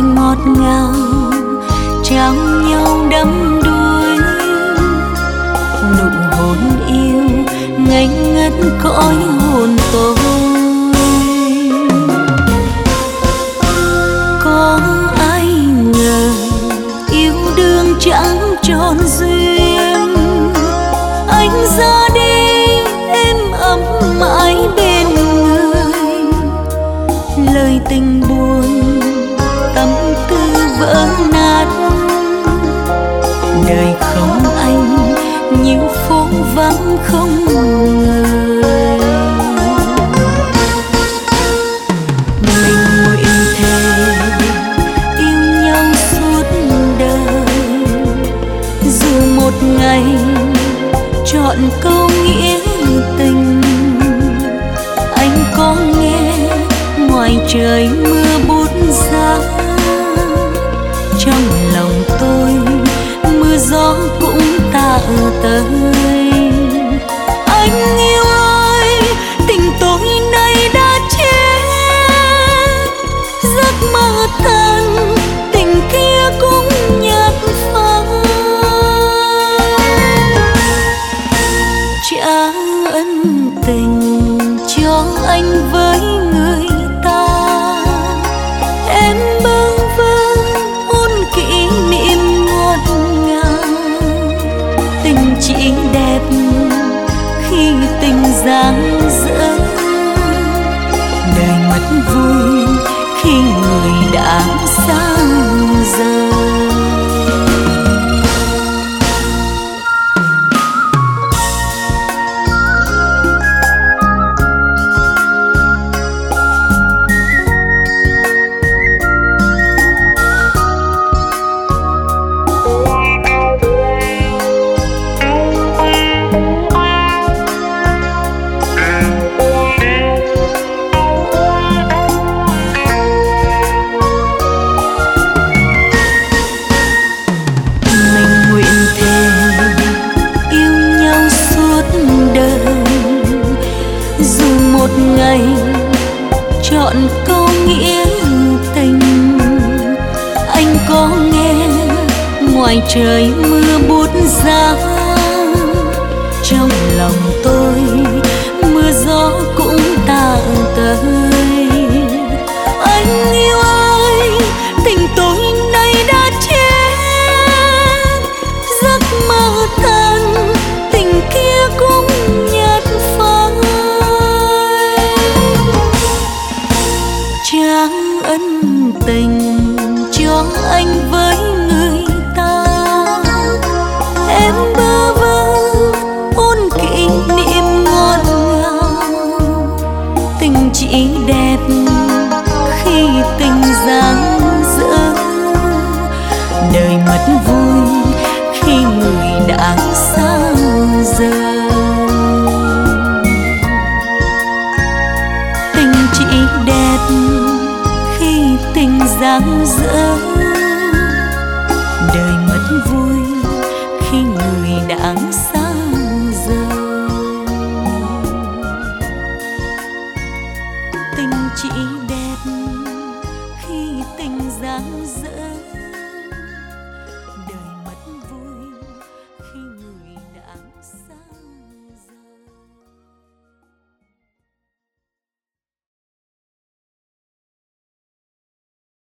ngọt ngào trao nhau đắm đuối, nụ hôn yêu ngây ngất cõi hồn tôi. Có ai ngờ yêu đương chẳng tròn duyên, anh ra đi êm ấm mãi bên người, lời tình buồn tâm tư vỡ nát. Đời không anh như phố vắng không người, mình nguyện thề yêu nhau suốt đời, dù một ngày chọn câu nghĩa tình. Anh có nghe ngoài trời mưa bút giá, trong lòng tôi mưa gió cũng tạ tới. Anh yêu ơi, tình tôi nay đã chết, giấc mơ tan tình kia cũng nhạt phai. Trả ân tình cho anh với người ta, em bâng vơ ôn kỷ niệm ngọt ngào. Tình chỉ đẹp khi tình dang dở, đời mất vui khi người đã xa rời. Ngày chọn câu nghĩa tình, anh có nghe ngoài trời mưa bút giá, trong lòng tôi mưa gió cũng tạ tới. Anh yêu ơi, tình tôi nay đã chết, giấc mơ tan tình kia cũng nhạt phai. Trả ân tình cho anh với người ta, em bơ vơ ôn kỷ niệm ngọt ngào. Tình chỉ đẹp khi tình dang dở, đời mất vui khi người đã xa rời. Tình chỉ đẹp khi tình dang dở, đời mất vui khi người đã